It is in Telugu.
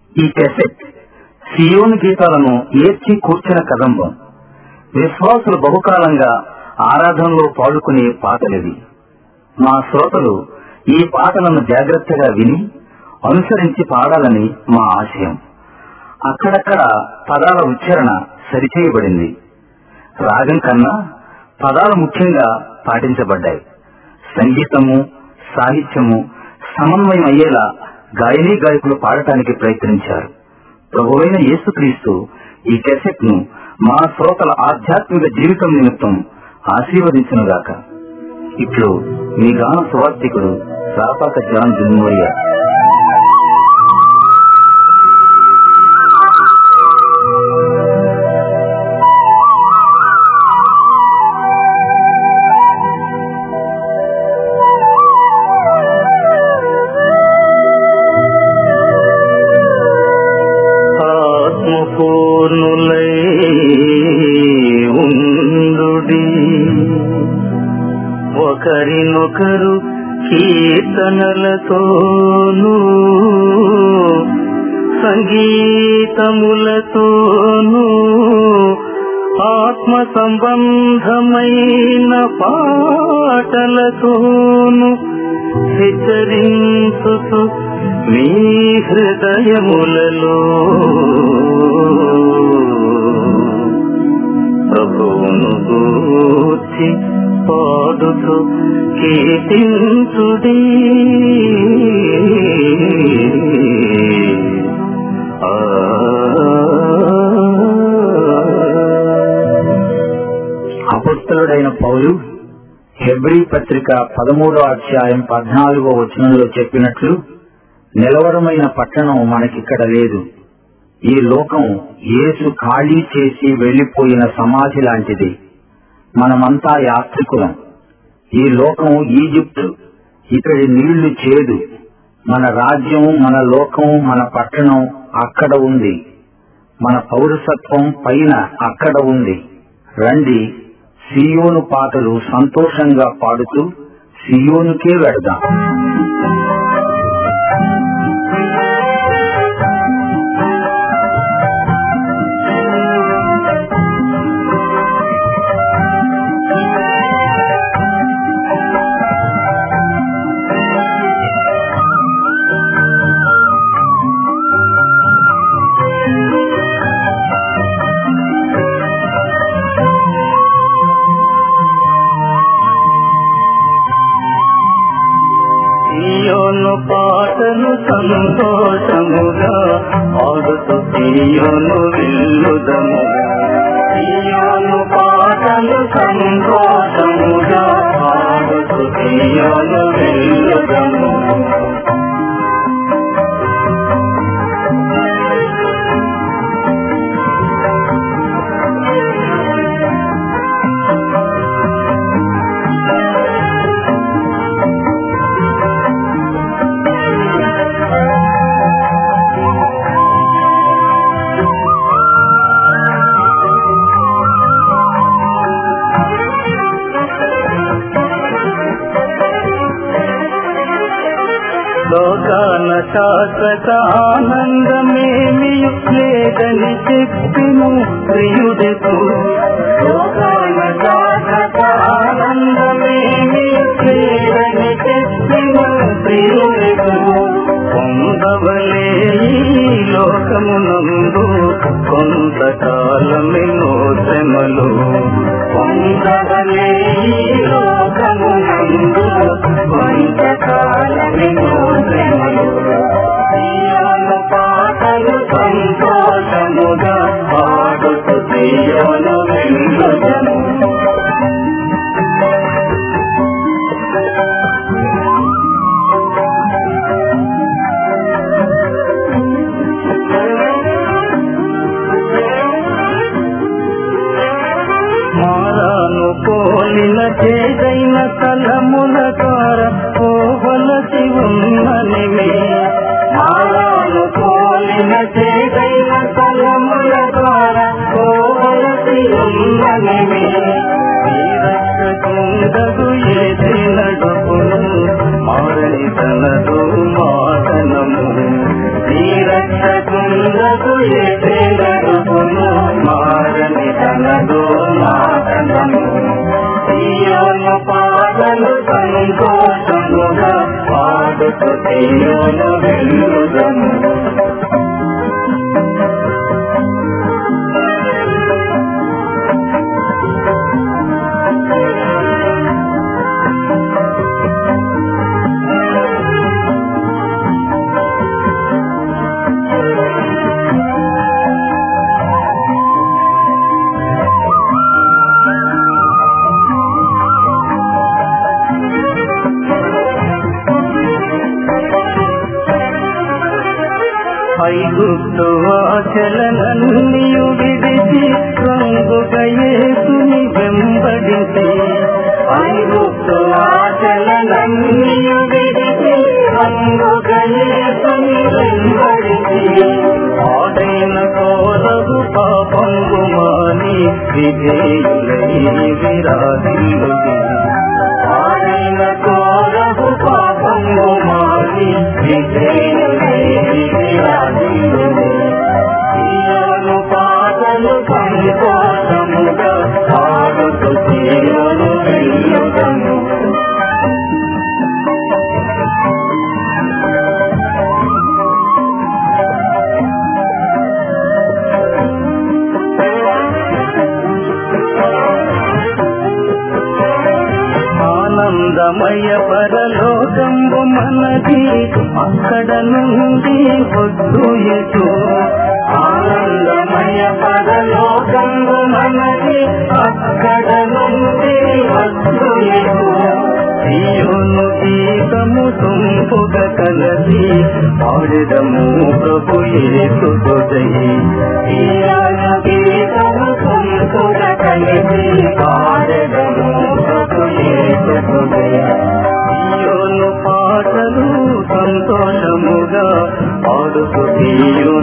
ఈ కెసెట్ సియోను గీతాలను ఏర్చి కూర్చిన కదంబం. విశ్వాసులు బహుకాలంగా ఆరాధనలో పాడుకునే పాటలివి. మా శ్రోతలు ఈ పాటలను జాగ్రత్తగా విని అనుసరించి పాడాలని మా ఆశయం. అక్కడక్కడ పదాల ఉచ్చారణ సరిచేయబడింది. రాగం కన్నా పదాలు ముఖ్యంగా పాటించబడ్డాయి. సంగీతము, సాహిత్యము సమన్వయం అయ్యేలా గాయనీ గాయకులు పాడటానికి ప్రయత్నించారు. ప్రభువైన యేసుక్రీస్తు ఈ కెసెట్ ను మా శ్రోతల ఆధ్యాత్మిక జీవితం నిమిత్తం ఆశీర్వదించునుగాక. ఇప్పుడు మీ గాన సువార్థికుడు రాపాక జాన్ జున్మోరియా. ఒకరినొకరు కీర్తనలతోనూ సంగీతములతోనూ ఆత్మ సంబంధమైన పాటలతోనూ హెచ్చరించుతూ మీ హృదయములలో ప్రభువును గూర్చి పాడుతూ కీర్తించుడి. అపొస్తలుడైన పౌలు హెబ్రీ పత్రిక 13వ అధ్యాయం 14వ వచనంలో చెప్పినట్లు, నిలవరమైన పట్టణం మనకిక్కడ లేదు. ఈ లోకం యేసు ఖాళీ చేసి వెళ్లిపోయిన సమాధి లాంటిది. మనమంతా యాత్రికులం. ఈ లోకం ఈజిప్టు, ఇక్కడి నీళ్లు చేదు. మన రాజ్యం, మన లోకం, మన పట్టణం అక్కడ ఉంది. మన పౌరసత్వం పైన అక్కడ ఉంది. రండి, సియోను పాటలు సంతోషంగా పాడుతూ సియోనుకే వెడదాం. పాటలు సంతోషముగా పాడుతూ సియోను వెళ్ళుదము. సియోను పాటలు సంతోషముగా పాడుతూ సియోను వెళ్ళుదము. లోకాన శాశ్వత ఆనందమేమియు లేదని చెప్పిను ప్రియుడెకు. లోకాన శాశ్వత ఆనందమేమియు లేదని చెప్పిను ప్రియుడెకు. పొందవలే ఈ లోకమునందు కొంతకాలమెన్నో శ్రమలు. పొందవలే ఈ లోకమునందు కొంతకాలమెన్నో శ్రమలు. సియోను పాటలు సంతోషముగా పాడుతూ సియోను వెళ్ళుదము. మారాను పోలిన చేదైన తలముల ద్వారా పోవలసి ఉన్ననివే. మారాను పోలిన చేదైన తలముల ద్వారా పోవలసి ఉన్ననివే. రక్షకుండదు ఏది నడుపును మారని తనదు మాటనము. రక్షకు మనకు ఎదే నడుపును మారని తనదో మాటలను తీయను పాటలు సంతోషముగా పాడుతూ తీయను వెళ్ళుదము ఐగుప్తు ఆచలనన్నియు విడిచి రంగుగా యేసుని వెంబడించి ఐగుప్తు ఆచలనన్నియు విడిచి రంగుగా యేసుని వెంబడించి ఆడైన కోరగు పాపంగు మాని విధేయులై విరాజిల్లుడి ఆడైన కోరగు పాపంగు మాని విధేయులై తీయను పాటలు సంతోషముగా పాడుతూ తీయను వెళ్ళుదము ఆనందమయ పరలోకంబు మనది అక్కడ నుండి వద్దుయచు ఆనందమయ పరలోకంబు మనది అక్కడ నుండి వద్దుయచు తీయును గీతము తుంపుగ కలసి పాడెదము ప్రభు యేసుతో జై తీయను గీతము తుంపుగ కలిసి పాడెదము ప్రభు యేసుతో జై తీయను పాటలు సంతోషముగా పాడుతూ తీయు